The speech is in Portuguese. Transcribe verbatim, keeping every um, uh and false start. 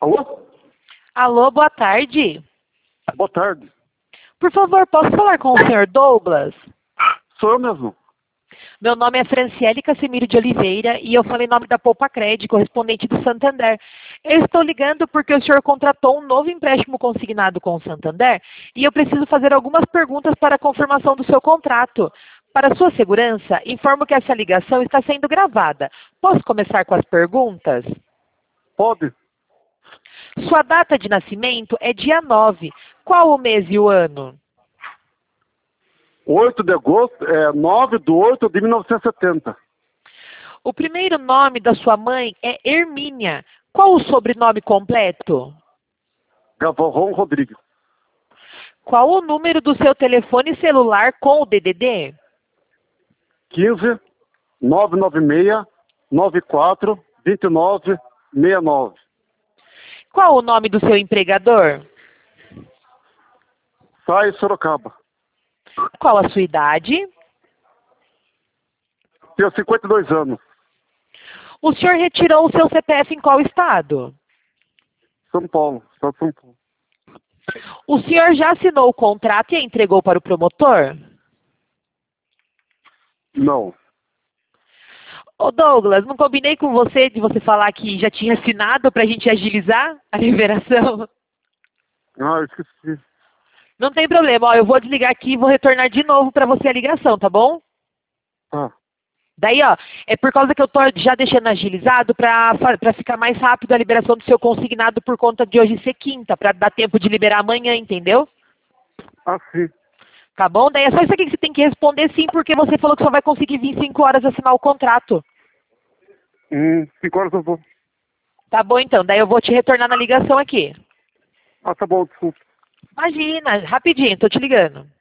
Alô? Alô, boa tarde. Boa tarde. Por favor, posso falar com o senhor Douglas? Sou eu mesmo. Meu nome é Franciele Casimiro de Oliveira e eu falei em nome da Poupa Cred, correspondente do Santander. Eu estou ligando porque o senhor contratou um novo empréstimo consignado com o Santander e eu preciso fazer algumas perguntas para a confirmação do seu contrato. Para sua segurança, informo que essa ligação está sendo gravada. Posso começar com as perguntas? Pode? Sua data de nascimento é dia nove. Qual o mês e o ano? oito de agosto, é nove de oito de mil novecentos e setenta. O primeiro nome da sua mãe é Hermínia. Qual o sobrenome completo? Gavarrão Rodrigues. Qual o número do seu telefone celular com o D D D? quinze, nove nove seis, nove quatro, dois nove, seis nove. Qual o nome do seu empregador? Sai Sorocaba. Qual a sua idade? Tenho cinquenta e dois anos. O senhor retirou o seu C P F em qual estado? São Paulo. Estado de São Paulo. O senhor já assinou o contrato e entregou para o promotor? Não. Ô Douglas, não combinei com você de você falar que já tinha assinado para a gente agilizar a liberação? Ah, eu esqueci. Não tem problema, ó, eu vou desligar aqui e vou retornar de novo para você a ligação, tá bom? Tá. Daí, ó, é por causa que eu tô já deixando agilizado para para ficar mais rápido a liberação do seu consignado por conta de hoje ser quinta, para dar tempo de liberar amanhã, entendeu? Ah, sim. Tá bom? Daí é só isso aqui que você tem que responder sim, porque você falou que só vai conseguir vir cinco horas assinar o contrato. Hum, cinco horas eu vou. Tá bom então, daí eu vou te retornar na ligação aqui. Ah, tá bom, desculpa. Imagina, rapidinho, tô te ligando.